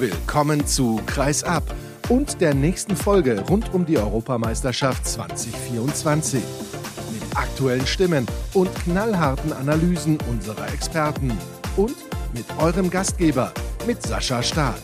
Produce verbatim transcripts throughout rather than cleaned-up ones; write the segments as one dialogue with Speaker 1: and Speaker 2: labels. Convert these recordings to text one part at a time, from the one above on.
Speaker 1: Willkommen zu Kreis ab und der nächsten Folge rund um die Europameisterschaft zwanzig vierundzwanzig. Mit aktuellen Stimmen und knallharten Analysen unserer Experten. Und mit eurem Gastgeber, mit Sascha Staat.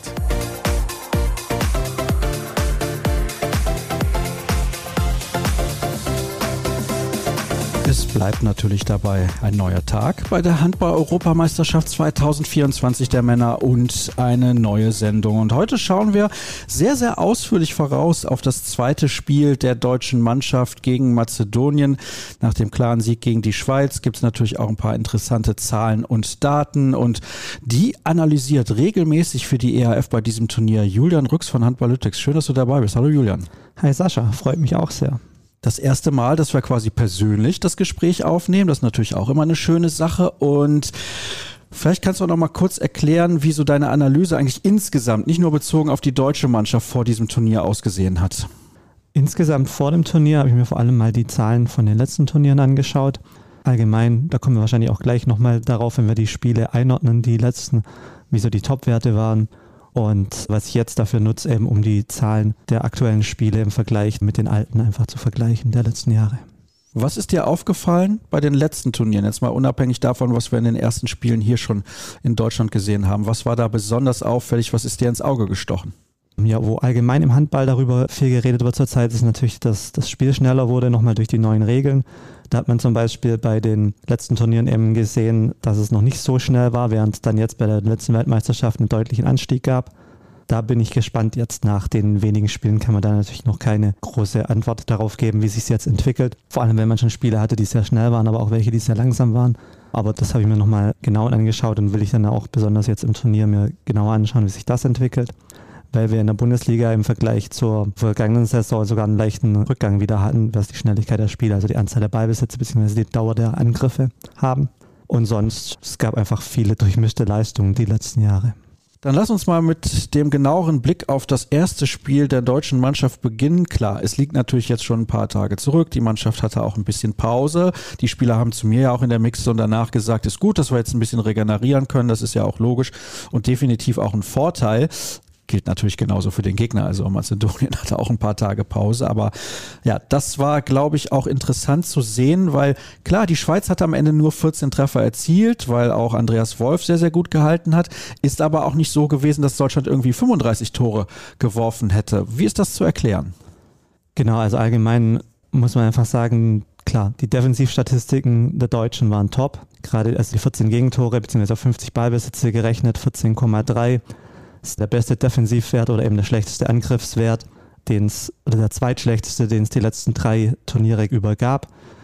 Speaker 2: Es bleibt natürlich dabei ein neuer Tag bei der Handball-Europameisterschaft zwanzig vierundzwanzig der Männer und eine neue Sendung. Und heute schauen wir sehr, sehr ausführlich voraus auf das zweite Spiel der deutschen Mannschaft gegen Mazedonien. Nach dem klaren Sieg gegen die Schweiz gibt es natürlich auch ein paar interessante Zahlen und Daten und die analysiert regelmäßig für die E H F bei diesem Turnier Julian Rüx von Handballytics. Schön, dass du dabei bist. Hallo Julian.
Speaker 3: Hi Sascha, freut mich auch sehr.
Speaker 2: Das erste Mal, dass wir quasi persönlich das Gespräch aufnehmen, das ist natürlich auch immer eine schöne Sache und vielleicht kannst du auch noch mal kurz erklären, wie so deine Analyse eigentlich insgesamt, nicht nur bezogen auf die deutsche Mannschaft vor diesem Turnier ausgesehen hat.
Speaker 3: Insgesamt vor dem Turnier habe ich mir vor allem mal die Zahlen von den letzten Turnieren angeschaut. Allgemein, da kommen wir wahrscheinlich auch gleich nochmal darauf, wenn wir die Spiele einordnen, die letzten, wie so die Top-Werte waren. Und was ich jetzt dafür nutze, eben um die Zahlen der aktuellen Spiele im Vergleich mit den alten einfach zu vergleichen der letzten Jahre.
Speaker 2: Was ist dir aufgefallen bei den letzten Turnieren? Jetzt mal unabhängig davon, was wir in den ersten Spielen hier schon in Deutschland gesehen haben. Was war da besonders auffällig? Was ist dir ins Auge gestochen?
Speaker 3: Ja, wo allgemein im Handball darüber viel geredet wird zurzeit, ist natürlich, dass das Spiel schneller wurde, nochmal durch die neuen Regeln. Da hat man zum Beispiel bei den letzten Turnieren eben gesehen, dass es noch nicht so schnell war, während es dann jetzt bei der letzten Weltmeisterschaft einen deutlichen Anstieg gab. Da bin ich gespannt. Jetzt nach den wenigen Spielen kann man da natürlich noch keine große Antwort darauf geben, wie sich es jetzt entwickelt. Vor allem, wenn man schon Spiele hatte, die sehr schnell waren, aber auch welche, die sehr langsam waren. Aber das habe ich mir nochmal genau angeschaut und will ich dann auch besonders jetzt im Turnier mir genauer anschauen, wie sich das entwickelt. Weil wir in der Bundesliga im Vergleich zur vergangenen Saison sogar einen leichten Rückgang wieder hatten, was die Schnelligkeit der Spiele, also die Anzahl der Ballbesitze bzw. die Dauer der Angriffe haben. Und sonst, es gab einfach viele durchmischte Leistungen die letzten Jahre.
Speaker 2: Dann lass uns mal mit dem genaueren Blick auf das erste Spiel der deutschen Mannschaft beginnen. Klar, es liegt natürlich jetzt schon ein paar Tage zurück. Die Mannschaft hatte auch ein bisschen Pause. Die Spieler haben zu mir ja auch in der Mixzone danach gesagt, ist gut, dass wir jetzt ein bisschen regenerieren können. Das ist ja auch logisch und definitiv auch ein Vorteil. Gilt natürlich genauso für den Gegner. Also Mazedonien hatte auch ein paar Tage Pause. Aber ja, das war, glaube ich, auch interessant zu sehen, weil klar, die Schweiz hat am Ende nur vierzehn Treffer erzielt, weil auch Andreas Wolf sehr, sehr gut gehalten hat. Ist aber auch nicht so gewesen, dass Deutschland irgendwie fünfunddreißig Tore geworfen hätte. Wie ist das zu erklären?
Speaker 3: Genau, also allgemein muss man einfach sagen, klar, die Defensivstatistiken der Deutschen waren top. Gerade also die vierzehn Gegentore bzw. auf fünfzig Ballbesitze gerechnet, vierzehn Komma drei. Das ist der beste Defensivwert oder eben der schlechteste Angriffswert, den es, oder der zweitschlechteste, den es die letzten drei Turniere über gab.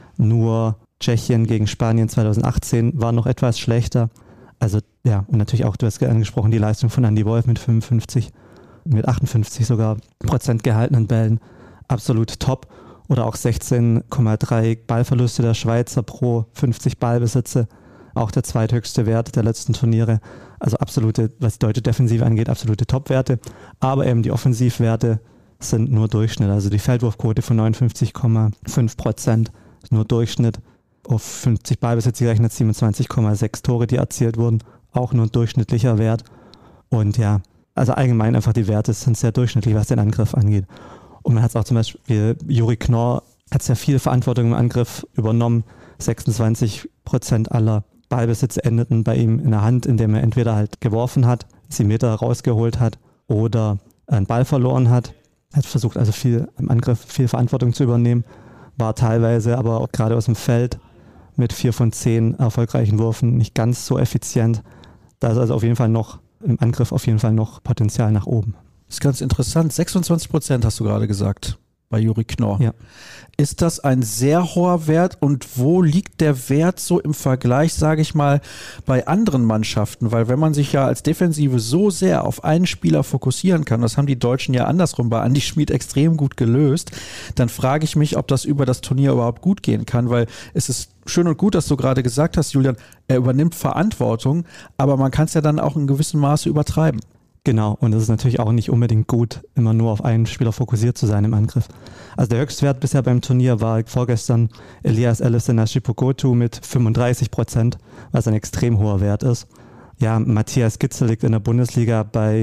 Speaker 3: Nur Tschechien gegen Spanien zweitausendachtzehn war noch etwas schlechter. Also ja, und natürlich auch, du hast angesprochen, die Leistung von Andy Wolf mit fünfundfünfzig, mit achtundfünfzig sogar Prozent gehaltenen Bällen, absolut top. Oder auch sechzehn Komma drei Ballverluste der Schweizer pro fünfzig Ballbesitze. Auch der zweithöchste Wert der letzten Turniere. Also absolute, was die deutsche Defensive angeht, absolute Top-Werte. Aber eben die Offensivwerte sind nur Durchschnitt. Also die Feldwurfquote von neunundfünfzig Komma fünf Prozent ist nur Durchschnitt. Auf fünfzig Ballbesitz gerechnet siebenundzwanzig Komma sechs Tore, die erzielt wurden. Auch nur ein durchschnittlicher Wert. Und ja, also allgemein einfach die Werte sind sehr durchschnittlich, was den Angriff angeht. Und man hat es auch zum Beispiel, Juri Knorr hat sehr viel Verantwortung im Angriff übernommen. sechsundzwanzig Prozent aller Ballbesitze endeten bei ihm in der Hand, indem er entweder halt geworfen hat, sie Meter rausgeholt hat oder einen Ball verloren hat. Er hat versucht also viel im Angriff, viel Verantwortung zu übernehmen, war teilweise aber auch gerade aus dem Feld mit vier von zehn erfolgreichen Würfen nicht ganz so effizient. Da ist also auf jeden Fall noch im Angriff auf jeden Fall noch Potenzial nach oben.
Speaker 2: Das ist ganz interessant. sechsundzwanzig Prozent hast du gerade gesagt bei Juri Knorr.
Speaker 3: Ja.
Speaker 2: Ist das ein sehr hoher Wert und wo liegt der Wert so im Vergleich, sage ich mal, bei anderen Mannschaften? Weil wenn man sich ja als Defensive so sehr auf einen Spieler fokussieren kann, das haben die Deutschen ja andersrum bei Andi Schmid extrem gut gelöst, dann frage ich mich, ob das über das Turnier überhaupt gut gehen kann, weil es ist schön und gut, dass du gerade gesagt hast, Julian, er übernimmt Verantwortung, aber man kann es ja dann auch in gewissem Maße übertreiben.
Speaker 3: Genau, und es ist natürlich auch nicht unbedingt gut, immer nur auf einen Spieler fokussiert zu sein im Angriff. Also der Höchstwert bisher beim Turnier war vorgestern Elias Elefsena-Shipokotu mit fünfunddreißig Prozent, was ein extrem hoher Wert ist. Ja, Matthias Gitzel liegt in der Bundesliga bei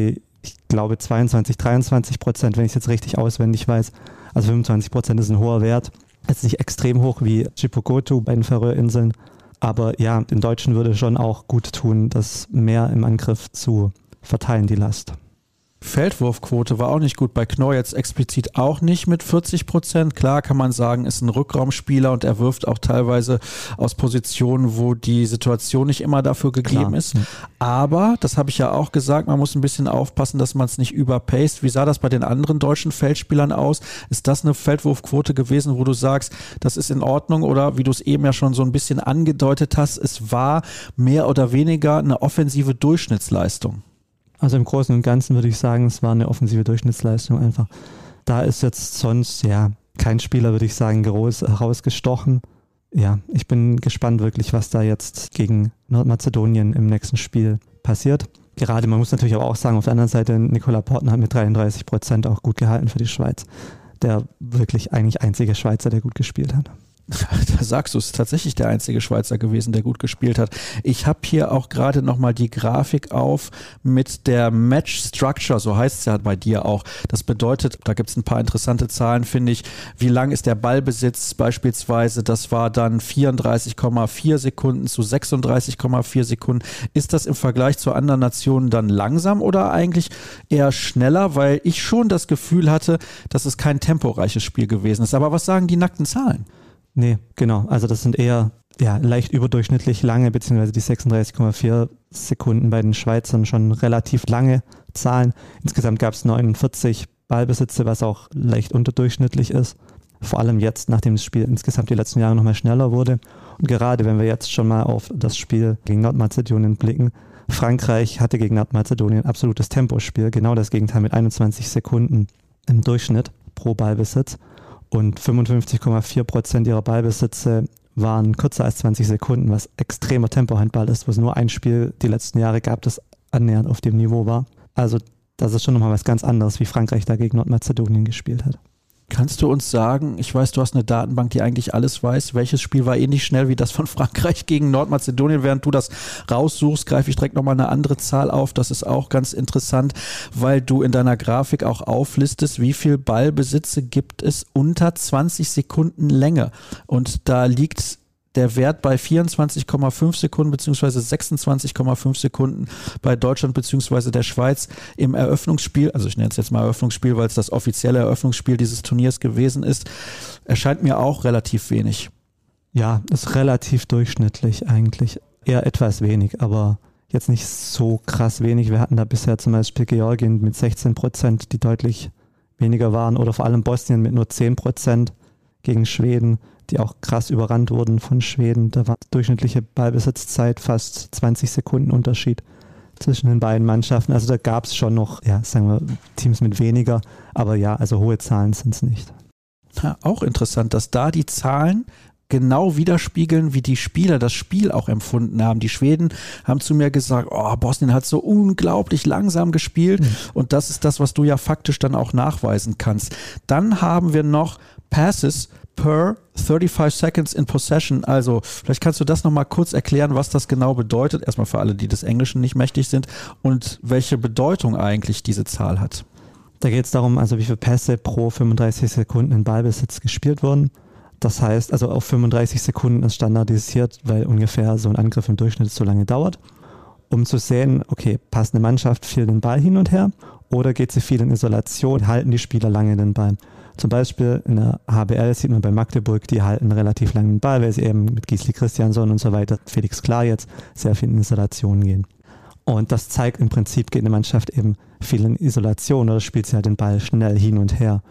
Speaker 3: ich glaube zweiundzwanzig, dreiundzwanzig Prozent, wenn ich es jetzt richtig auswendig weiß. Also fünfundzwanzig Prozent ist ein hoher Wert. Jetzt nicht extrem hoch wie Shikoku bei den Färöerinseln. Aber ja, den Deutschen würde schon auch gut tun, das mehr im Angriff zu verteilen, die Last.
Speaker 2: Feldwurfquote war auch nicht gut. Bei Knorr jetzt explizit auch nicht mit vierzig Prozent. Klar kann man sagen, ist ein Rückraumspieler und er wirft auch teilweise aus Positionen, wo die Situation nicht immer dafür gegeben Klar. ist. Aber, das habe ich ja auch gesagt, man muss ein bisschen aufpassen, dass man es nicht überpaced. Wie sah das bei den anderen deutschen Feldspielern aus? Ist das eine Feldwurfquote gewesen, wo du sagst, das ist in Ordnung? Oder wie du es eben ja schon so ein bisschen angedeutet hast, es war mehr oder weniger eine offensive Durchschnittsleistung?
Speaker 3: Also im Großen und Ganzen würde ich sagen, es war eine offensive Durchschnittsleistung einfach. Da ist jetzt sonst, ja, kein Spieler, würde ich sagen, groß herausgestochen. Ja, ich bin gespannt wirklich, was da jetzt gegen Nordmazedonien im nächsten Spiel passiert. Gerade, man muss natürlich aber auch sagen, auf der anderen Seite, Nikola Portner hat mit dreiunddreißig Prozent auch gut gehalten für die Schweiz. Der wirklich eigentlich einzige Schweizer, der gut gespielt hat.
Speaker 2: Da sagst du, es ist tatsächlich der einzige Schweizer gewesen, der gut gespielt hat. Ich habe hier auch gerade nochmal die Grafik auf mit der Match Structure, so heißt es ja bei dir auch. Das bedeutet, da gibt es ein paar interessante Zahlen, finde ich. Wie lang ist der Ballbesitz beispielsweise? Das war dann vierunddreißig Komma vier Sekunden zu sechsunddreißig Komma vier Sekunden. Ist das im Vergleich zu anderen Nationen dann langsam oder eigentlich eher schneller? Weil ich schon das Gefühl hatte, dass es kein temporeiches Spiel gewesen ist. Aber was sagen die nackten Zahlen?
Speaker 3: Nee, genau. Also das sind eher ja, leicht überdurchschnittlich lange, beziehungsweise die sechsunddreißig Komma vier Sekunden bei den Schweizern schon relativ lange Zahlen. Insgesamt gab es neunundvierzig Ballbesitze, was auch leicht unterdurchschnittlich ist. Vor allem jetzt, nachdem das Spiel insgesamt die letzten Jahre nochmal schneller wurde. Und gerade wenn wir jetzt schon mal auf das Spiel gegen Nordmazedonien blicken, Frankreich hatte gegen Nordmazedonien absolutes Tempospiel, genau das Gegenteil mit einundzwanzig Sekunden im Durchschnitt pro Ballbesitz. Und fünfundfünfzig Komma vier Prozent ihrer Ballbesitze waren kürzer als zwanzig Sekunden, was extremer Tempohandball ist, wo es nur ein Spiel die letzten Jahre gab, das annähernd auf dem Niveau war. Also das ist schon nochmal was ganz anderes, wie Frankreich da gegen Nordmazedonien gespielt hat.
Speaker 2: Kannst du uns sagen, ich weiß, du hast eine Datenbank, die eigentlich alles weiß, welches Spiel war ähnlich schnell wie das von Frankreich gegen Nordmazedonien? Während du das raussuchst, greife ich direkt nochmal eine andere Zahl auf. Das ist auch ganz interessant, weil du in deiner Grafik auch auflistest, wie viel Ballbesitze gibt es unter zwanzig Sekunden Länge. Und da liegt der Wert bei vierundzwanzig Komma fünf Sekunden beziehungsweise sechsundzwanzig Komma fünf Sekunden bei Deutschland beziehungsweise der Schweiz im Eröffnungsspiel, also ich nenne es jetzt mal Eröffnungsspiel, weil es das offizielle Eröffnungsspiel dieses Turniers gewesen ist, erscheint mir auch relativ wenig.
Speaker 3: Ja, ist relativ durchschnittlich eigentlich. Eher etwas wenig, aber jetzt nicht so krass wenig. Wir hatten da bisher zum Beispiel Georgien mit sechzehn Prozent, die deutlich weniger waren, oder vor allem Bosnien mit nur zehn Prozent gegen Schweden, die auch krass überrannt wurden von Schweden. Da war die durchschnittliche Ballbesitzzeit fast zwanzig Sekunden Unterschied zwischen den beiden Mannschaften. Also da gab es schon noch, ja, sagen wir, Teams mit weniger, aber ja, also hohe Zahlen sind es nicht.
Speaker 2: Ja, auch interessant, dass da die Zahlen genau widerspiegeln, wie die Spieler das Spiel auch empfunden haben. Die Schweden haben zu mir gesagt, oh, Bosnien hat so unglaublich langsam gespielt mhm. und das ist das, was du ja faktisch dann auch nachweisen kannst. Dann haben wir noch Passes per thirty-five seconds in possession. Also vielleicht kannst du das nochmal kurz erklären, was das genau bedeutet. Erstmal für alle, die des Englischen nicht mächtig sind und welche Bedeutung eigentlich diese Zahl hat.
Speaker 3: Da geht es darum, also wie viele Pässe pro fünfunddreißig Sekunden in Ballbesitz gespielt wurden. Das heißt, also auf fünfunddreißig Sekunden ist standardisiert, weil ungefähr so ein Angriff im Durchschnitt so lange dauert, um zu sehen, okay, passt eine Mannschaft viel den Ball hin und her oder geht sie viel in Isolation, halten die Spieler lange den Ball. Zum Beispiel in der H B L sieht man bei Magdeburg, die halten relativ lange den Ball, weil sie eben mit Gisli Christiansson und so weiter, Felix Klar jetzt, sehr viel in Isolation gehen. Und das zeigt im Prinzip, geht eine Mannschaft eben viel in Isolation oder spielt sie halt den Ball schnell hin und her.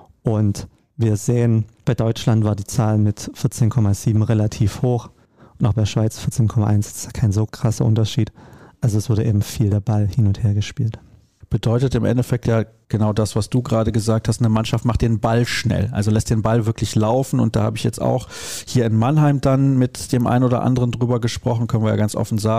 Speaker 3: Und wir sehen, bei Deutschland war die Zahl mit vierzehn Komma sieben relativ hoch und auch bei Schweiz vierzehn Komma eins, das ist kein so krasser Unterschied. Also es wurde eben viel der Ball hin und her gespielt.
Speaker 2: Bedeutet im Endeffekt ja genau das, was du gerade gesagt hast, eine Mannschaft macht den Ball schnell, also lässt den Ball wirklich laufen und da habe ich jetzt auch hier in Mannheim dann mit dem einen oder anderen drüber gesprochen, können wir ja ganz offen sagen,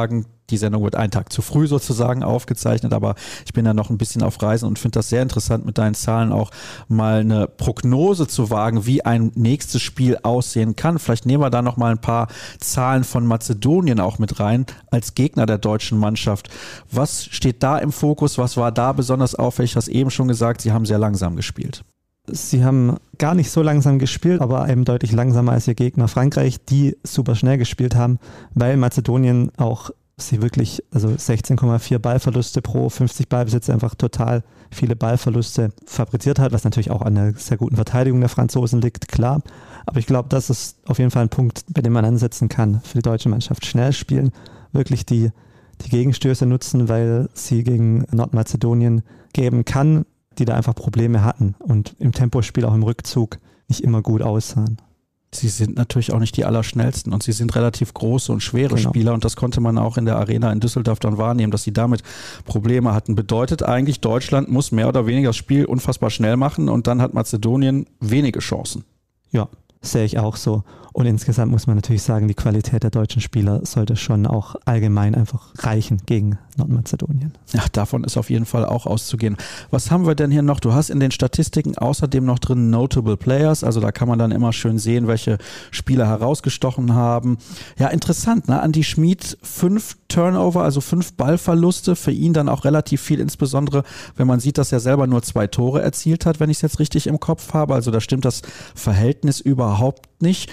Speaker 2: Die Sendung wird einen Tag zu früh sozusagen aufgezeichnet, aber ich bin ja noch ein bisschen auf Reisen und finde das sehr interessant, mit deinen Zahlen auch mal eine Prognose zu wagen, wie ein nächstes Spiel aussehen kann. Vielleicht nehmen wir da noch mal ein paar Zahlen von Mazedonien auch mit rein als Gegner der deutschen Mannschaft. Was steht da im Fokus? Was war da besonders auffällig? Du hast eben schon gesagt, sie haben sehr langsam gespielt.
Speaker 3: Sie haben gar nicht so langsam gespielt, aber eben deutlich langsamer als ihr Gegner Frankreich, die super schnell gespielt haben, weil Mazedonien auch sie wirklich, also sechzehn Komma vier Ballverluste pro fünfzig Ballbesitz, einfach total viele Ballverluste fabriziert hat, was natürlich auch an der sehr guten Verteidigung der Franzosen liegt, klar. Aber ich glaube, das ist auf jeden Fall ein Punkt, bei dem man ansetzen kann für die deutsche Mannschaft. Schnell spielen, wirklich die, die Gegenstöße nutzen, weil sie gegen Nordmazedonien geben kann, die da einfach Probleme hatten und im Tempospiel, auch im Rückzug, nicht immer gut aussahen.
Speaker 2: Sie sind natürlich auch nicht die Allerschnellsten und sie sind relativ große und schwere genau. Spieler und das konnte man auch in der Arena in Düsseldorf dann wahrnehmen, dass sie damit Probleme hatten. Bedeutet eigentlich, Deutschland muss mehr oder weniger das Spiel unfassbar schnell machen und dann hat Mazedonien wenige Chancen.
Speaker 3: Ja, sehe ich auch so. Und insgesamt muss man natürlich sagen, die Qualität der deutschen Spieler sollte schon auch allgemein einfach reichen gegen Nordmazedonien.
Speaker 2: Ja, davon ist auf jeden Fall auch auszugehen. Was haben wir denn hier noch? Du hast in den Statistiken außerdem noch drin Notable Players, also da kann man dann immer schön sehen, welche Spieler herausgestochen haben. Ja, interessant, ne? Andi Schmid, fünf Turnover, also fünf Ballverluste, für ihn dann auch relativ viel, insbesondere wenn man sieht, dass er selber nur zwei Tore erzielt hat, wenn ich es jetzt richtig im Kopf habe, also da stimmt das Verhältnis überhaupt nicht.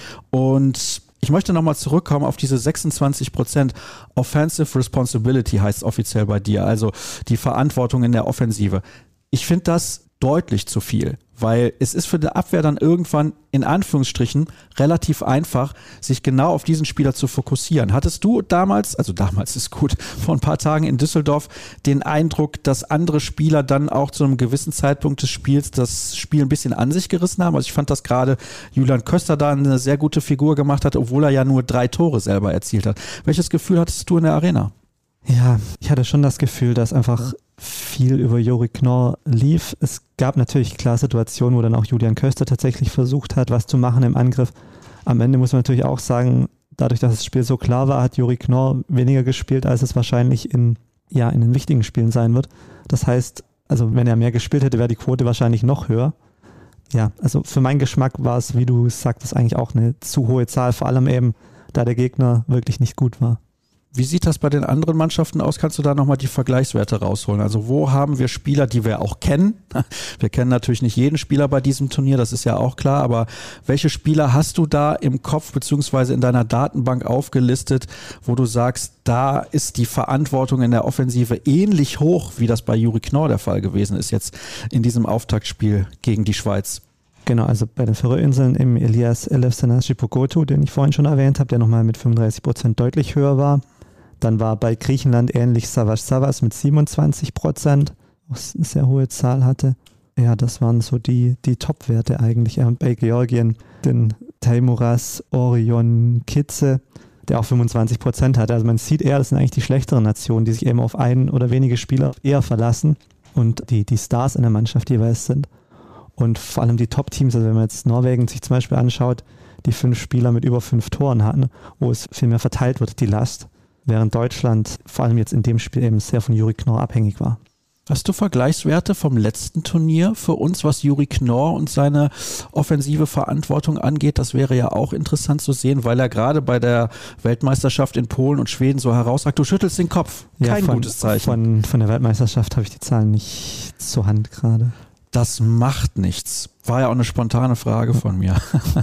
Speaker 2: Und ich möchte nochmal zurückkommen auf diese sechsundzwanzig Prozent Offensive Responsibility, heißt es offiziell bei dir, also die Verantwortung in der Offensive. Ich finde das deutlich zu viel, weil es ist für die Abwehr dann irgendwann in Anführungsstrichen relativ einfach, sich genau auf diesen Spieler zu fokussieren. Hattest du damals, also damals ist gut, vor ein paar Tagen in Düsseldorf den Eindruck, dass andere Spieler dann auch zu einem gewissen Zeitpunkt des Spiels das Spiel ein bisschen an sich gerissen haben? Also ich fand, dass gerade Julian Köster da eine sehr gute Figur gemacht hat, obwohl er ja nur drei Tore selber erzielt hat. Welches Gefühl hattest du in der Arena?
Speaker 3: Ja, ich hatte schon das Gefühl, dass einfach viel über Juri Knorr lief. Es gab natürlich klar Situationen, wo dann auch Julian Köster tatsächlich versucht hat, was zu machen im Angriff. Am Ende muss man natürlich auch sagen, dadurch, dass das Spiel so klar war, hat Juri Knorr weniger gespielt, als es wahrscheinlich in, ja, in den wichtigen Spielen sein wird. Das heißt, also wenn er mehr gespielt hätte, wäre die Quote wahrscheinlich noch höher. Ja, also für meinen Geschmack war es, wie du sagtest, eigentlich auch eine zu hohe Zahl, vor allem eben, da der Gegner wirklich nicht gut war.
Speaker 2: Wie sieht das bei den anderen Mannschaften aus? Kannst du da nochmal die Vergleichswerte rausholen? Also wo haben wir Spieler, die wir auch kennen? Wir kennen natürlich nicht jeden Spieler bei diesem Turnier, das ist ja auch klar, aber welche Spieler hast du da im Kopf beziehungsweise in deiner Datenbank aufgelistet, wo du sagst, da ist die Verantwortung in der Offensive ähnlich hoch, wie das bei Juri Knorr der Fall gewesen ist jetzt in diesem Auftaktspiel gegen die Schweiz?
Speaker 3: Genau, also bei den Färöerinseln im Elias Elefsanaci-Pogotou, den ich vorhin schon erwähnt habe, der nochmal mit fünfunddreißig Prozent deutlich höher war. Dann war bei Griechenland ähnlich Savas Savas mit siebenundzwanzig Prozent, was eine sehr hohe Zahl hatte. Ja, das waren so die, die Top-Werte eigentlich. Und bei Georgien den Teimuras Orion Kitze, der auch fünfundzwanzig Prozent hatte. Also man sieht eher, das sind eigentlich die schlechteren Nationen, die sich eben auf ein oder wenige Spieler eher verlassen und die, die Stars in der Mannschaft jeweils sind. Und vor allem die Top-Teams, also wenn man jetzt Norwegen sich zum Beispiel anschaut, die fünf Spieler mit über fünf Toren hatten, wo es viel mehr verteilt wird, die Last. Während Deutschland vor allem jetzt in dem Spiel eben sehr von Juri Knorr abhängig war.
Speaker 2: Hast du Vergleichswerte vom letzten Turnier für uns, was Juri Knorr und seine offensive Verantwortung angeht? Das wäre ja auch interessant zu sehen, weil er gerade bei der Weltmeisterschaft in Polen und Schweden so herausragt. Du schüttelst den Kopf. Kein
Speaker 3: ja, von,
Speaker 2: gutes Zeichen.
Speaker 3: Von, von der Weltmeisterschaft habe ich die Zahlen nicht zur Hand gerade.
Speaker 2: Das macht nichts. War ja auch eine spontane Frage von mir.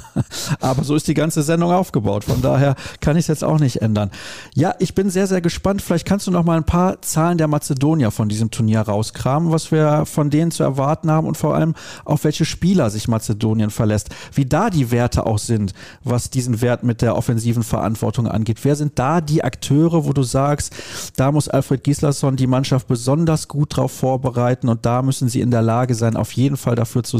Speaker 2: Aber so ist die ganze Sendung aufgebaut. Von daher kann ich es jetzt auch nicht ändern. Ja, ich bin sehr, sehr gespannt. Vielleicht kannst du noch mal ein paar Zahlen der Mazedonier von diesem Turnier rauskramen, was wir von denen zu erwarten haben und vor allem auf welche Spieler sich Mazedonien verlässt. Wie da die Werte auch sind, was diesen Wert mit der offensiven Verantwortung angeht. Wer sind da die Akteure, wo du sagst, da muss Alfred Gislason die Mannschaft besonders gut drauf vorbereiten und da müssen sie in der Lage sein, auf jeden Fall dafür zu sorgen,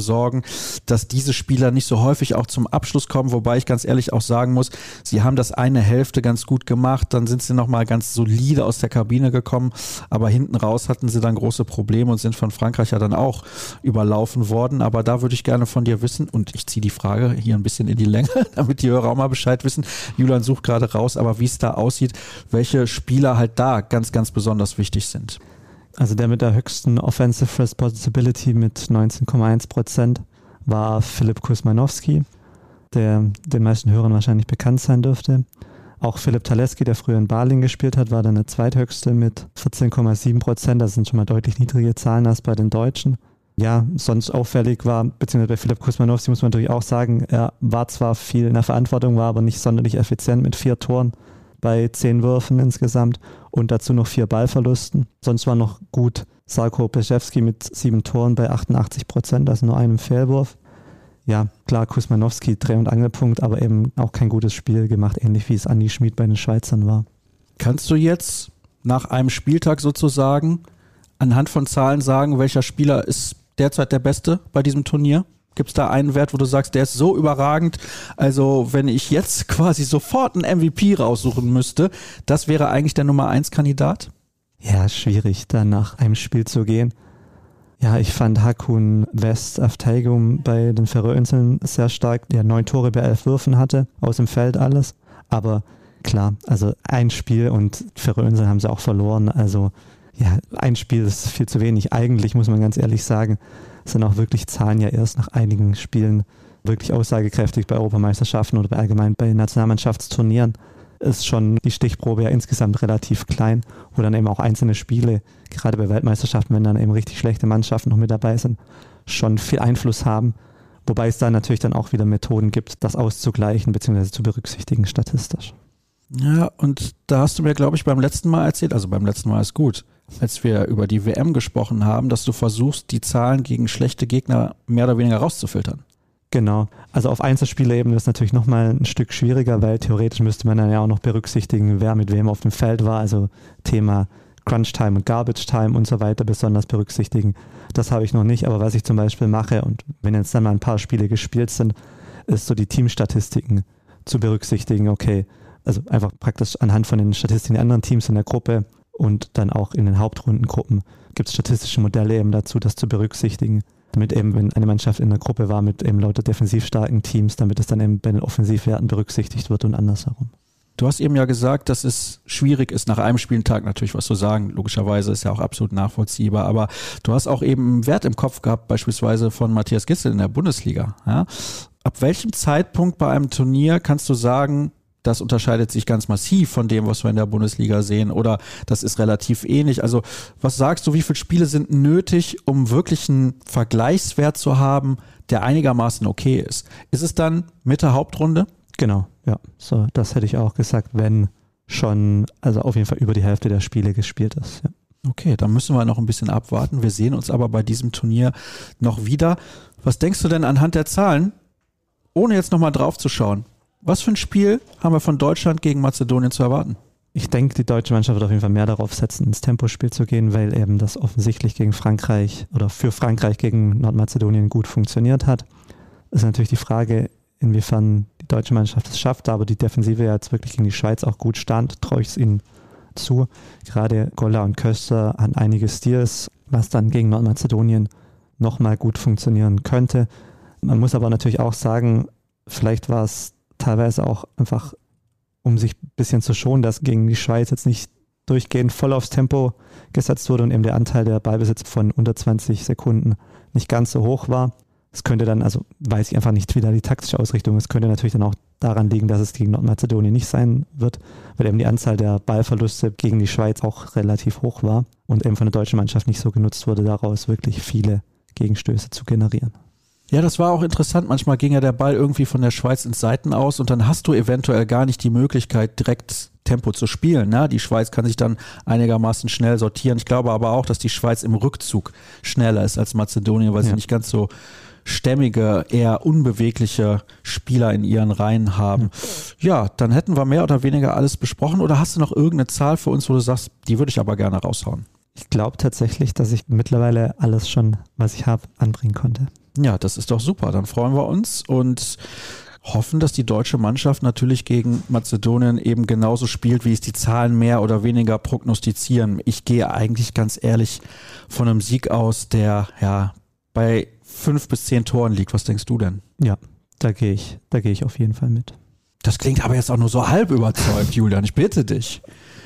Speaker 2: dass diese Spieler nicht so häufig auch zum Abschluss kommen, wobei ich ganz ehrlich auch sagen muss, sie haben das eine Hälfte ganz gut gemacht, dann sind sie nochmal ganz solide aus der Kabine gekommen, aber hinten raus hatten sie dann große Probleme und sind von Frankreich ja dann auch überlaufen worden, aber da würde ich gerne von dir wissen, und ich ziehe die Frage hier ein bisschen in die Länge, damit die Hörer auch mal Bescheid wissen, Julian sucht gerade raus, aber wie es da aussieht, welche Spieler halt da ganz, ganz besonders wichtig sind.
Speaker 3: Also der mit der höchsten Offensive Responsibility mit neunzehn Komma eins Prozent war Filip Kuzmanowski, der den meisten Hörern wahrscheinlich bekannt sein dürfte. Auch Philipp Taleski, der früher in Baling gespielt hat, war dann der zweithöchste mit vierzehn Komma sieben Prozent. Das sind schon mal deutlich niedrige Zahlen als bei den Deutschen. Ja, sonst auffällig war, beziehungsweise bei Filip Kuzmanowski muss man natürlich auch sagen, er war zwar viel in der Verantwortung, war aber nicht sonderlich effizient mit vier Toren bei zehn Würfen insgesamt und dazu noch vier Ballverlusten. Sonst war noch gut Sarko Peschewski mit sieben Toren bei achtundachtzig Prozent, also nur einem Fehlwurf. Ja, klar, Kuzmanowski Dreh- und Angelpunkt, aber eben auch kein gutes Spiel gemacht, ähnlich wie es Andi Schmid bei den Schweizern war.
Speaker 2: Kannst du jetzt nach einem Spieltag sozusagen anhand von Zahlen sagen, welcher Spieler ist derzeit der Beste bei diesem Turnier? Gibt es da einen Wert, wo du sagst, der ist so überragend, also wenn ich jetzt quasi sofort einen M V P raussuchen müsste, das wäre eigentlich der Nummer eins Kandidat?
Speaker 3: Ja, schwierig, da nach einem Spiel zu gehen. Ja, ich fand Hakun West Aftaigum bei den Färöerinseln sehr stark, der neun Tore bei elf Würfen hatte, aus dem Feld alles. Aber klar, also ein Spiel und Färöerinseln haben sie auch verloren, also ja, ein Spiel ist viel zu wenig. Eigentlich muss man ganz ehrlich sagen, sind auch wirklich Zahlen ja erst nach einigen Spielen wirklich aussagekräftig bei Europameisterschaften oder bei allgemein bei Nationalmannschaftsturnieren. Ist schon die Stichprobe ja insgesamt relativ klein, wo dann eben auch einzelne Spiele, gerade bei Weltmeisterschaften, wenn dann eben richtig schlechte Mannschaften noch mit dabei sind, schon viel Einfluss haben. Wobei es da natürlich dann auch wieder Methoden gibt, das auszugleichen bzw. zu berücksichtigen statistisch.
Speaker 2: Ja, und da hast du mir, glaube ich, beim letzten Mal erzählt, also beim letzten Mal ist gut, als wir über die W M gesprochen haben, dass du versuchst, die Zahlen gegen schlechte Gegner mehr oder weniger rauszufiltern.
Speaker 3: Genau, also auf Einzelspielebene ist es natürlich nochmal ein Stück schwieriger, weil theoretisch müsste man dann ja auch noch berücksichtigen, wer mit wem auf dem Feld war, also Thema Crunch Time und Garbage Time und so weiter besonders berücksichtigen. Das habe ich noch nicht, aber was ich zum Beispiel mache und wenn jetzt dann mal ein paar Spiele gespielt sind, ist so die Teamstatistiken zu berücksichtigen, okay, also einfach praktisch anhand von den Statistiken der anderen Teams in der Gruppe und dann auch in den Hauptrundengruppen gibt es statistische Modelle eben dazu, das zu berücksichtigen, damit eben, wenn eine Mannschaft in der Gruppe war mit eben lauter defensiv starken Teams, damit es dann eben bei den Offensivwerten berücksichtigt wird und andersherum.
Speaker 2: Du hast eben ja gesagt, dass es schwierig ist, nach einem Spieltag natürlich was zu sagen. Logischerweise ist ja auch absolut nachvollziehbar, aber du hast auch eben einen Wert im Kopf gehabt, beispielsweise von Matthias Gisdel in der Bundesliga. Ja? Ab welchem Zeitpunkt bei einem Turnier kannst du sagen, das unterscheidet sich ganz massiv von dem, was wir in der Bundesliga sehen, oder das ist relativ ähnlich? Also was sagst du, wie viele Spiele sind nötig, um wirklich einen Vergleichswert zu haben, der einigermaßen okay ist? Ist es dann Mitte Hauptrunde?
Speaker 3: Genau, ja, so das hätte ich auch gesagt, wenn schon, also auf jeden Fall über die Hälfte der Spiele gespielt ist. Ja.
Speaker 2: Okay, dann müssen wir noch ein bisschen abwarten. Wir sehen uns aber bei diesem Turnier noch wieder. Was denkst du denn anhand der Zahlen, ohne jetzt nochmal drauf zu schauen? Was für ein Spiel haben wir von Deutschland gegen Mazedonien zu erwarten?
Speaker 3: Ich denke, die deutsche Mannschaft wird auf jeden Fall mehr darauf setzen, ins Tempospiel zu gehen, weil eben das offensichtlich gegen Frankreich oder für Frankreich gegen Nordmazedonien gut funktioniert hat. Ist natürlich die Frage, inwiefern die deutsche Mannschaft es schafft, aber die Defensive ja jetzt wirklich gegen die Schweiz auch gut stand, traue ich es ihnen zu. Gerade Golla und Köster haben einige Steals, was dann gegen Nordmazedonien nochmal gut funktionieren könnte. Man muss aber natürlich auch sagen, vielleicht war es teilweise auch einfach, um sich ein bisschen zu schonen, dass gegen die Schweiz jetzt nicht durchgehend voll aufs Tempo gesetzt wurde und eben der Anteil der Ballbesitz von unter zwanzig Sekunden nicht ganz so hoch war. Es könnte dann, also weiß ich einfach nicht, wie da die taktische Ausrichtung ist, könnte natürlich dann auch daran liegen, dass es gegen Nordmazedonien nicht sein wird, weil eben die Anzahl der Ballverluste gegen die Schweiz auch relativ hoch war und eben von der deutschen Mannschaft nicht so genutzt wurde, daraus wirklich viele Gegenstöße zu generieren.
Speaker 2: Ja, das war auch interessant. Manchmal ging ja der Ball irgendwie von der Schweiz ins Seiten aus und dann hast du eventuell gar nicht die Möglichkeit, direkt Tempo zu spielen. Ne? Die Schweiz kann sich dann einigermaßen schnell sortieren. Ich glaube aber auch, dass die Schweiz im Rückzug schneller ist als Mazedonien, weil ja. sie nicht ganz so stämmige, eher unbewegliche Spieler in ihren Reihen haben. Ja. ja, dann hätten wir mehr oder weniger alles besprochen. Oder hast du noch irgendeine Zahl für uns, wo du sagst, die würde ich aber gerne raushauen?
Speaker 3: Ich glaube tatsächlich, dass ich mittlerweile alles schon, was ich habe, anbringen konnte.
Speaker 2: Ja, das ist doch super. Dann freuen wir uns und hoffen, dass die deutsche Mannschaft natürlich gegen Mazedonien eben genauso spielt, wie es die Zahlen mehr oder weniger prognostizieren. Ich gehe eigentlich ganz ehrlich von einem Sieg aus, der ja bei fünf bis zehn Toren liegt. Was denkst du denn?
Speaker 3: Ja, da gehe ich, da gehe ich auf jeden Fall mit.
Speaker 2: Das klingt aber jetzt auch nur so halb überzeugt, Julian. Ich bitte dich.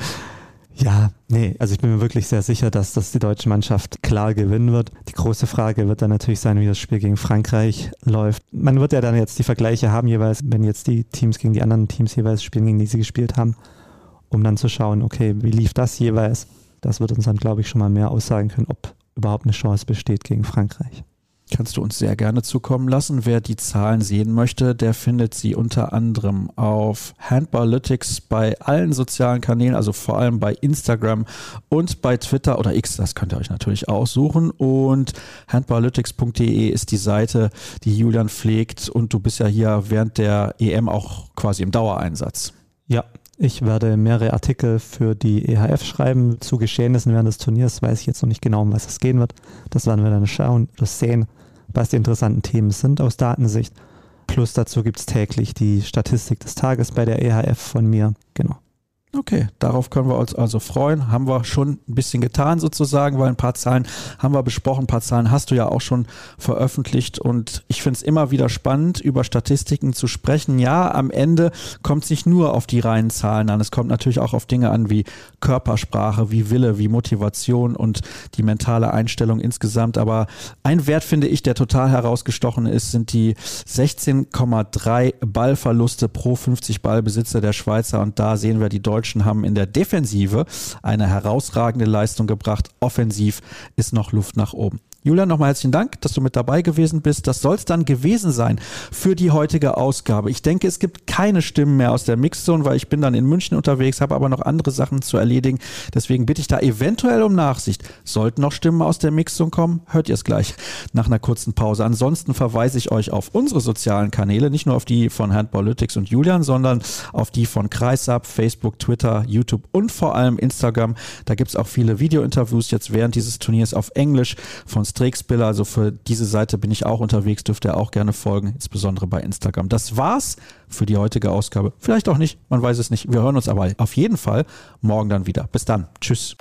Speaker 3: Ja, nee, also ich bin mir wirklich sehr sicher, dass das die deutsche Mannschaft klar gewinnen wird. Die große Frage wird dann natürlich sein, wie das Spiel gegen Frankreich läuft. Man wird ja dann jetzt die Vergleiche haben jeweils, wenn jetzt die Teams gegen die anderen Teams jeweils spielen, gegen die sie gespielt haben, um dann zu schauen, okay, wie lief das jeweils? Das wird uns dann, glaube ich, schon mal mehr aussagen können, ob überhaupt eine Chance besteht gegen Frankreich.
Speaker 2: Kannst du uns sehr gerne zukommen lassen. Wer die Zahlen sehen möchte, der findet sie unter anderem auf Handballytics bei allen sozialen Kanälen, also vor allem bei Instagram und bei Twitter oder X, das könnt ihr euch natürlich aussuchen. Und handballytics punkt de ist die Seite, die Julian pflegt, und du bist ja hier während der E M auch quasi im Dauereinsatz.
Speaker 3: Ja, ich werde mehrere Artikel für die E H F schreiben zu Geschehnissen während des Turniers. Weiß ich jetzt noch nicht genau, um was es gehen wird. Das werden wir dann schauen, das sehen, was die interessanten Themen sind aus Datensicht. Plus dazu gibt es täglich die Statistik des Tages bei der E H F von mir. Genau.
Speaker 2: Okay, darauf können wir uns also freuen. Haben wir schon ein bisschen getan sozusagen, weil ein paar Zahlen haben wir besprochen, ein paar Zahlen hast du ja auch schon veröffentlicht, und ich finde es immer wieder spannend, über Statistiken zu sprechen. Ja, am Ende kommt es nicht nur auf die reinen Zahlen an, es kommt natürlich auch auf Dinge an wie Körpersprache, wie Wille, wie Motivation und die mentale Einstellung insgesamt. Aber ein Wert, finde ich, der total herausgestochen ist, sind die sechzehn Komma drei Ballverluste pro fünfzig Ballbesitzer der Schweizer, und da sehen wir, die Deutschen haben in der Defensive eine herausragende Leistung gebracht. Offensiv ist noch Luft nach oben. Julian, nochmal herzlichen Dank, dass du mit dabei gewesen bist. Das soll es dann gewesen sein für die heutige Ausgabe. Ich denke, es gibt keine Stimmen mehr aus der Mixzone, weil ich bin dann in München unterwegs, habe aber noch andere Sachen zu erledigen. Deswegen bitte ich da eventuell um Nachsicht. Sollten noch Stimmen aus der Mixzone kommen, hört ihr es gleich nach einer kurzen Pause. Ansonsten verweise ich euch auf unsere sozialen Kanäle, nicht nur auf die von Handballytics und Julian, sondern auf die von Kreisab, Facebook, Twitter, YouTube und vor allem Instagram. Da gibt es auch viele Videointerviews jetzt während dieses Turniers auf Englisch von Strixbiller, also für diese Seite bin ich auch unterwegs, dürft ihr auch gerne folgen, insbesondere bei Instagram. Das war's für die heutige Ausgabe. Vielleicht auch nicht, man weiß es nicht. Wir hören uns aber auf jeden Fall morgen dann wieder. Bis dann. Tschüss.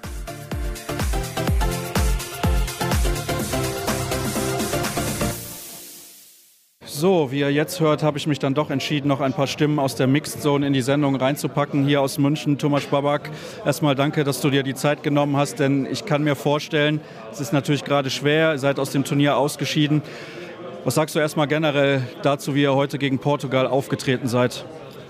Speaker 4: So, wie ihr jetzt hört, habe ich mich dann doch entschieden, noch ein paar Stimmen aus der Mixed Zone in die Sendung reinzupacken. Hier aus München, Tomasz Babak. Erstmal danke, dass du dir die Zeit genommen hast, denn ich kann mir vorstellen, es ist natürlich gerade schwer, ihr seid aus dem Turnier ausgeschieden. Was sagst du erstmal generell dazu, wie ihr heute gegen Portugal aufgetreten seid?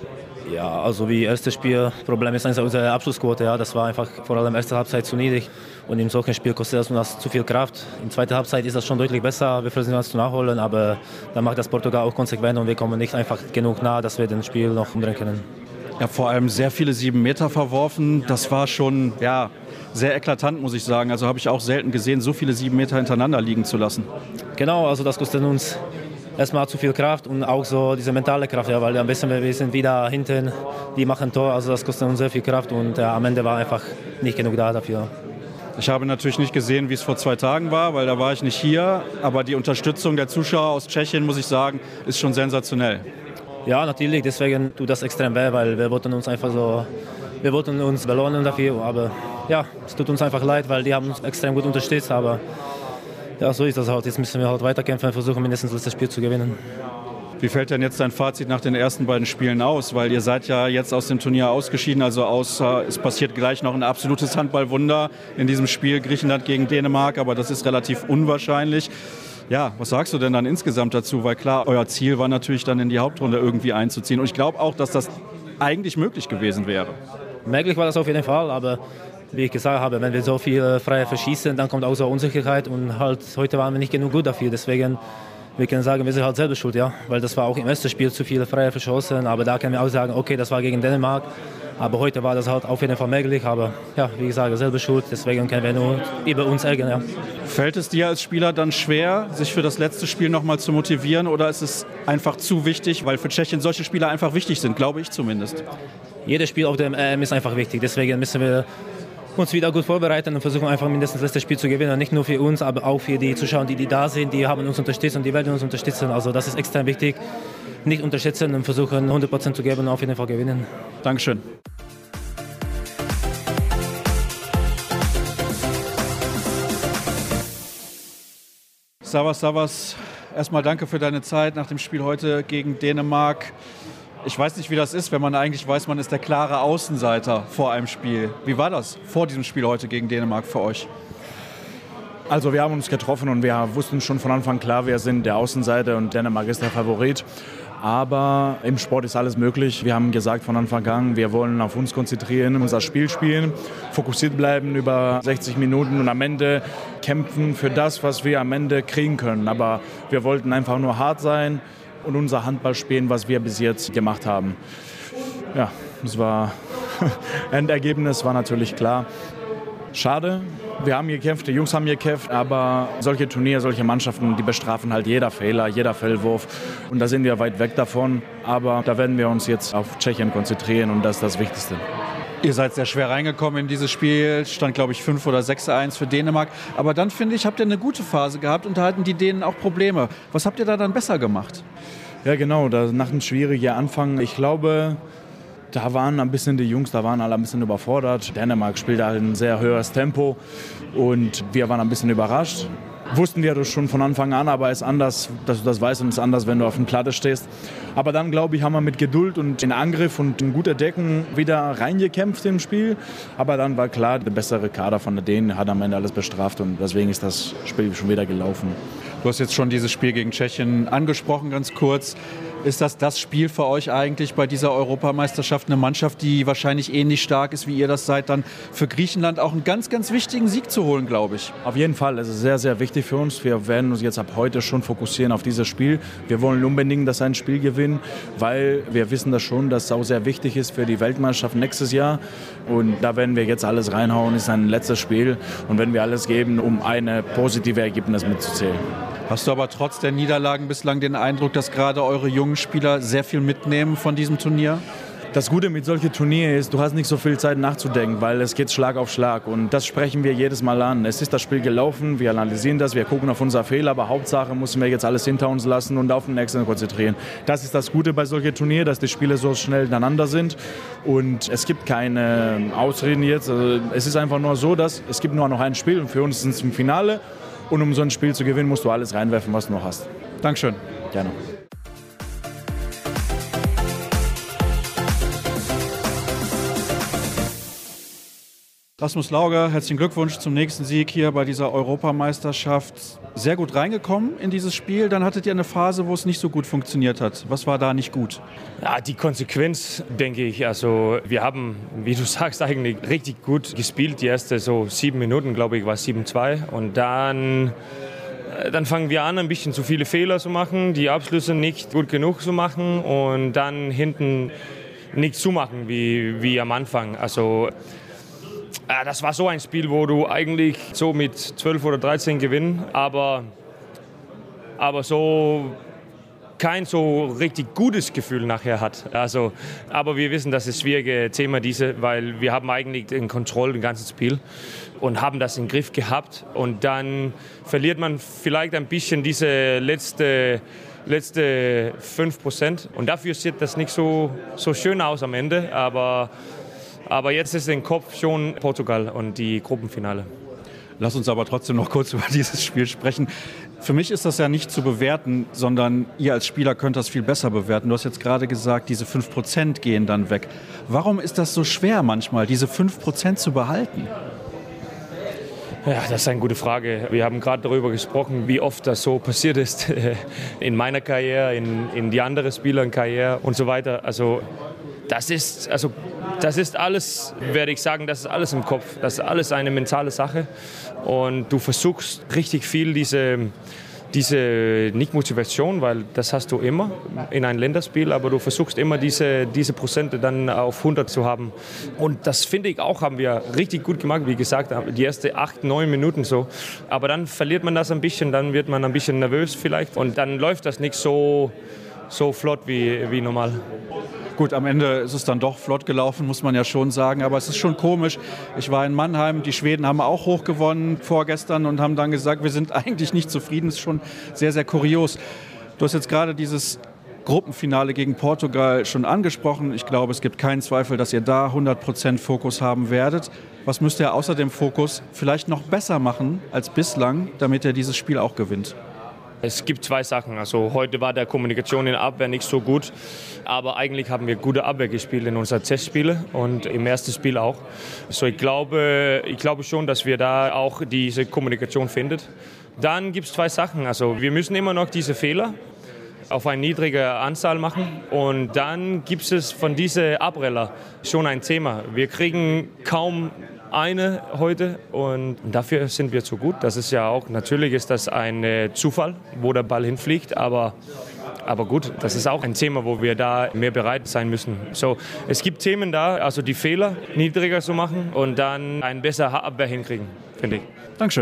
Speaker 5: Ja, also wie erstes Spiel, Problem ist einfach unsere Abschlussquote. Ja, das war einfach vor allem erste Halbzeit zu niedrig. Und in solchen Spiel kostet das uns zu viel Kraft. In zweiter Halbzeit ist das schon deutlich besser. Wir versuchen uns zu nachholen, aber dann macht das Portugal auch konsequent und wir kommen nicht einfach genug nah, dass wir das Spiel noch umdrehen können.
Speaker 4: Ja, vor allem sehr viele sieben Meter verworfen. Das war schon ja, sehr eklatant, muss ich sagen. Also habe ich auch selten gesehen, so viele sieben Meter hintereinander liegen zu lassen.
Speaker 5: Genau, also das kostet uns erstmal zu viel Kraft und auch so diese mentale Kraft, ja, weil am besten wir sind wieder hinten, die machen Tor, also das kostet uns sehr viel Kraft und ja, am Ende war einfach nicht genug da dafür.
Speaker 4: Ich habe natürlich nicht gesehen, wie es vor zwei Tagen war, weil da war ich nicht hier, aber die Unterstützung der Zuschauer aus Tschechien, muss ich sagen, ist schon sensationell.
Speaker 5: Ja, natürlich, deswegen tut das extrem weh, weil wir wollten uns einfach so, wir wollten uns belohnen dafür, aber ja, es tut uns einfach leid, weil die haben uns extrem gut unterstützt, aber ja, so ist das halt. Jetzt müssen wir halt weiterkämpfen und versuchen, mindestens das Spiel zu gewinnen.
Speaker 4: Wie fällt denn jetzt dein Fazit nach den ersten beiden Spielen aus? Weil ihr seid ja jetzt aus dem Turnier ausgeschieden, also außer es passiert gleich noch ein absolutes Handballwunder in diesem Spiel Griechenland gegen Dänemark, aber das ist relativ unwahrscheinlich. Ja, was sagst du denn dann insgesamt dazu? Weil klar, euer Ziel war natürlich dann in die Hauptrunde irgendwie einzuziehen. Und ich glaube auch, dass das eigentlich möglich gewesen wäre.
Speaker 5: Möglich war das auf jeden Fall, aber wie ich gesagt habe, wenn wir so viel frei verschießen, dann kommt auch so Unsicherheit und halt heute waren wir nicht genug gut dafür. Deswegen, wir können sagen, wir sind halt selber schuld, ja, weil das war auch im ersten Spiel zu viele freie verschossen, aber da können wir auch sagen, okay, das war gegen Dänemark, aber heute war das halt auf jeden Fall möglich, aber ja, wie gesagt, selber schuld, deswegen können wir nur über uns ärgern, ja.
Speaker 4: Fällt es dir als Spieler dann schwer, sich für das letzte Spiel nochmal zu motivieren oder ist es einfach zu wichtig, weil für Tschechien solche Spieler einfach wichtig sind, glaube ich zumindest?
Speaker 5: Jedes Spiel auf dem E M ist einfach wichtig, deswegen müssen wir uns wieder gut vorbereiten und versuchen einfach mindestens das letzte Spiel zu gewinnen. Nicht nur für uns, aber auch für die Zuschauer, die, die da sind. Die haben uns unterstützt und die werden uns unterstützen. Also das ist extrem wichtig. Nicht unterschätzen und versuchen hundert Prozent zu geben und auf jeden Fall gewinnen.
Speaker 4: Dankeschön. Savas, Savas, erstmal danke für deine Zeit nach dem Spiel heute gegen Dänemark. Ich weiß nicht, wie das ist, wenn man eigentlich weiß, man ist der klare Außenseiter vor einem Spiel. Wie war das vor diesem Spiel heute gegen Dänemark für euch?
Speaker 6: Also wir haben uns getroffen und wir wussten schon von Anfang klar, wir sind der Außenseiter und Dänemark ist der Favorit. Aber im Sport ist alles möglich. Wir haben gesagt von Anfang an, wir wollen auf uns konzentrieren, unser Spiel spielen, fokussiert bleiben über sechzig Minuten und am Ende kämpfen für das, was wir am Ende kriegen können. Aber wir wollten einfach nur hart sein und unser Handball spielen, was wir bis jetzt gemacht haben. Ja, das war Endergebnis war natürlich klar. Schade, wir haben gekämpft, die Jungs haben gekämpft, aber solche Turniere, solche Mannschaften, die bestrafen halt jeder Fehler, jeder Fehlwurf und da sind wir weit weg davon, aber da werden wir uns jetzt auf Tschechien konzentrieren und das ist das Wichtigste.
Speaker 4: Ihr seid sehr schwer reingekommen in dieses Spiel, stand glaube ich fünf oder sechs eins für Dänemark, aber dann finde ich, habt ihr eine gute Phase gehabt und da hatten die Dänen auch Probleme. Was habt ihr da dann besser gemacht?
Speaker 6: Ja genau, da, nach einem schwierigen Anfang, ich glaube, da waren ein bisschen die Jungs, da waren alle ein bisschen überfordert. Dänemark spielt halt ein sehr höheres Tempo und wir waren ein bisschen überrascht. Wussten wir das schon von Anfang an, aber es ist anders, dass du das weißt und es ist anders, wenn du auf der Platte stehst. Aber dann, glaube ich, haben wir mit Geduld und in Angriff und in guter Deckung wieder reingekämpft im Spiel. Aber dann war klar, der bessere Kader von der Dänen hat am Ende alles bestraft und deswegen ist das Spiel schon wieder gelaufen.
Speaker 4: Du hast jetzt schon dieses Spiel gegen Tschechien angesprochen, ganz kurz. Ist das das Spiel für euch eigentlich bei dieser Europameisterschaft? Eine Mannschaft, die wahrscheinlich ähnlich stark ist, wie ihr das seid, dann für Griechenland auch einen ganz, ganz wichtigen Sieg zu holen, glaube ich.
Speaker 6: Auf jeden Fall. Es ist sehr, sehr wichtig für uns. Wir werden uns jetzt ab heute schon fokussieren auf dieses Spiel. Wir wollen unbedingt das ein Spiel gewinnen, weil wir wissen das schon, dass es auch sehr wichtig ist für die Weltmeisterschaft nächstes Jahr. Und da werden wir jetzt alles reinhauen. Es ist ein letztes Spiel. Und wenn wir alles geben, um ein positives Ergebnis mitzuzählen.
Speaker 4: Hast du aber trotz der Niederlagen bislang den Eindruck, dass gerade eure jungen Spieler sehr viel mitnehmen von diesem Turnier?
Speaker 6: Das Gute mit solchen Turnieren ist, du hast nicht so viel Zeit nachzudenken, weil es geht Schlag auf Schlag und das sprechen wir jedes Mal an. Es ist das Spiel gelaufen, wir analysieren das, wir gucken auf unser Fehler, aber Hauptsache müssen wir jetzt alles hinter uns lassen und auf den nächsten konzentrieren. Das ist das Gute bei solchen Turnieren, dass die Spiele so schnell ineinander sind und es gibt keine Ausreden jetzt. Also es ist einfach nur so, dass es gibt nur noch ein Spiel und für uns ist es ein Finale. Und um so ein Spiel zu gewinnen, musst du alles reinwerfen, was du noch hast.
Speaker 4: Dankeschön.
Speaker 6: Gerne.
Speaker 4: Rasmus Lauger, herzlichen Glückwunsch zum nächsten Sieg hier bei dieser Europameisterschaft. Sehr gut reingekommen in dieses Spiel. Dann hattet ihr eine Phase, wo es nicht so gut funktioniert hat. Was war da nicht gut?
Speaker 7: Ja, die Konsequenz, denke ich. Also wir haben, wie du sagst, eigentlich richtig gut gespielt. Die ersten so sieben Minuten, glaube ich, war es sieben zwei. Und dann, dann fangen wir an, ein bisschen zu viele Fehler zu machen, die Abschlüsse nicht gut genug zu machen und dann hinten nichts zu machen wie, wie am Anfang. Also ja, das war so ein Spiel, wo du eigentlich so mit zwölf oder dreizehn gewinnst, aber, aber so kein so richtig gutes Gefühl nachher hat. Also, aber wir wissen, das ist ein schwieriges Thema, diese, weil wir haben eigentlich in Kontrolle das ganze Spiel und haben das im Griff gehabt. Und dann verliert man vielleicht ein bisschen diese letzte, letzte fünf Prozent. Und dafür sieht das nicht so, so schön aus am Ende, aber Aber jetzt ist im Kopf schon Portugal und die Gruppenfinale.
Speaker 4: Lass uns aber trotzdem noch kurz über dieses Spiel sprechen. Für mich ist das ja nicht zu bewerten, sondern ihr als Spieler könnt das viel besser bewerten. Du hast jetzt gerade gesagt, diese fünf Prozent gehen dann weg. Warum ist das so schwer manchmal, diese fünf Prozent zu behalten?
Speaker 7: Ja, das ist eine gute Frage. Wir haben gerade darüber gesprochen, wie oft das so passiert ist in meiner Karriere, in, in die anderen Spielerkarriere und so weiter. Also das ist, also das ist alles, werde ich sagen, das ist alles im Kopf. Das ist alles eine mentale Sache. Und du versuchst richtig viel diese, diese nicht Motivation, weil das hast du immer in einem Länderspiel, aber du versuchst immer diese, diese Prozente dann auf hundert zu haben. Und das finde ich auch, haben wir richtig gut gemacht, wie gesagt, die ersten acht, neun Minuten so. Aber dann verliert man das ein bisschen, dann wird man ein bisschen nervös vielleicht und dann läuft das nicht so, so flott wie, wie normal.
Speaker 4: Gut, am Ende ist es dann doch flott gelaufen, muss man ja schon sagen. Aber es ist schon komisch. Ich war in Mannheim, die Schweden haben auch hoch gewonnen vorgestern und haben dann gesagt, wir sind eigentlich nicht zufrieden. Das ist schon sehr, sehr kurios. Du hast jetzt gerade dieses Gruppenfinale gegen Portugal schon angesprochen. Ich glaube, es gibt keinen Zweifel, dass ihr da hundert Prozent Fokus haben werdet. Was müsst ihr außer dem Fokus vielleicht noch besser machen als bislang, damit ihr dieses Spiel auch gewinnt?
Speaker 7: Es gibt zwei Sachen. Also heute war der Kommunikation in der Abwehr nicht so gut, aber eigentlich haben wir gute Abwehr gespielt in unseren Testspielen und im ersten Spiel auch. So ich glaube, ich glaube schon, dass wir da auch diese Kommunikation finden. Dann gibt es zwei Sachen. Also wir müssen immer noch diese Fehler auf eine niedrige Anzahl machen und dann gibt es von diesen Abreller schon ein Thema. Wir kriegen kaum eine heute und dafür sind wir zu gut. Das ist ja auch, natürlich ist das ein Zufall, wo der Ball hinfliegt, aber, aber gut, das ist auch ein Thema, wo wir da mehr bereit sein müssen. So, es gibt Themen da, also die Fehler niedriger zu machen und dann ein besserer Abwehr hinkriegen, finde ich.
Speaker 4: Dankeschön.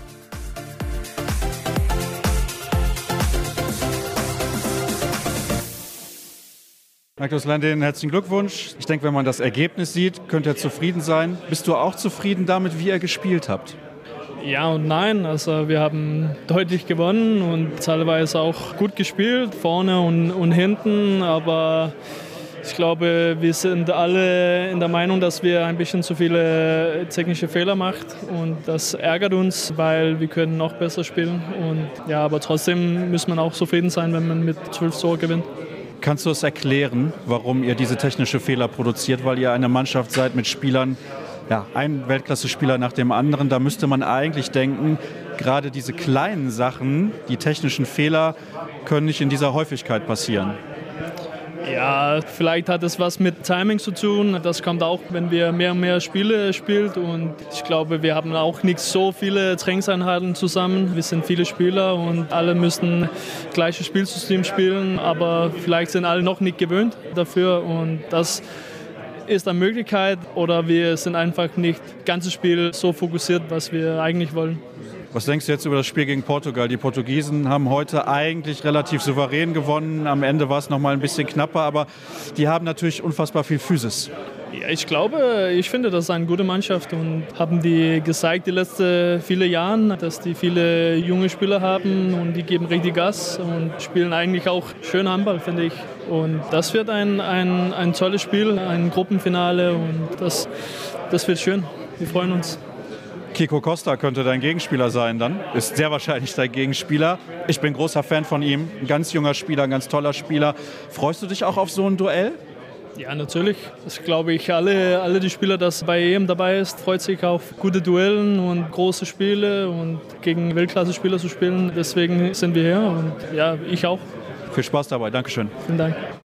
Speaker 4: Markus Landin, herzlichen Glückwunsch. Ich denke, wenn man das Ergebnis sieht, könnte er zufrieden sein. Bist du auch zufrieden damit, wie ihr gespielt habt?
Speaker 8: Ja und nein. Also wir haben deutlich gewonnen und teilweise auch gut gespielt, vorne und, und hinten. Aber ich glaube, wir sind alle in der Meinung, dass wir ein bisschen zu viele technische Fehler machen. Und das ärgert uns, weil wir können noch besser spielen. Und ja, aber trotzdem muss man auch zufrieden sein, wenn man mit zwölf Toren gewinnt.
Speaker 4: Kannst du es erklären, warum ihr diese technische Fehler produziert? Weil ihr eine Mannschaft seid mit Spielern, ja, ein Weltklasse-Spieler nach dem anderen. Da müsste man eigentlich denken, gerade diese kleinen Sachen, die technischen Fehler, können nicht in dieser Häufigkeit passieren.
Speaker 8: Ja, vielleicht hat es was mit Timing zu tun. Das kommt auch, wenn wir mehr und mehr Spiele spielen. Und ich glaube, wir haben auch nicht so viele Trainingseinheiten zusammen. Wir sind viele Spieler und alle müssen gleiches Spielsystem spielen. Aber vielleicht sind alle noch nicht gewöhnt dafür. Und das ist eine Möglichkeit. Oder wir sind einfach nicht das ganze Spiel so fokussiert, was wir eigentlich wollen.
Speaker 4: Was denkst du jetzt über das Spiel gegen Portugal? Die Portugiesen haben heute eigentlich relativ souverän gewonnen. Am Ende war es noch mal ein bisschen knapper, aber die haben natürlich unfassbar viel Physis.
Speaker 8: Ja, ich glaube, ich finde, das ist eine gute Mannschaft und haben die gezeigt die letzten viele Jahre, dass die viele junge Spieler haben und die geben richtig Gas und spielen eigentlich auch schön Handball, finde ich. Und das wird ein, ein, ein tolles Spiel, ein Gruppenfinale und das, das wird schön. Wir freuen uns.
Speaker 4: Kiko Costa könnte dein Gegenspieler sein dann. Ist sehr wahrscheinlich dein Gegenspieler. Ich bin großer Fan von ihm. Ein ganz junger Spieler, ein ganz toller Spieler. Freust du dich auch auf so ein Duell?
Speaker 8: Ja, natürlich. Das glaube ich, alle, alle die Spieler, die bei E M dabei ist, freut sich auf gute Duellen und große Spiele und gegen Weltklasse-Spieler zu spielen. Deswegen sind wir hier und ja, ich auch.
Speaker 4: Viel Spaß dabei. Dankeschön.
Speaker 8: Vielen Dank.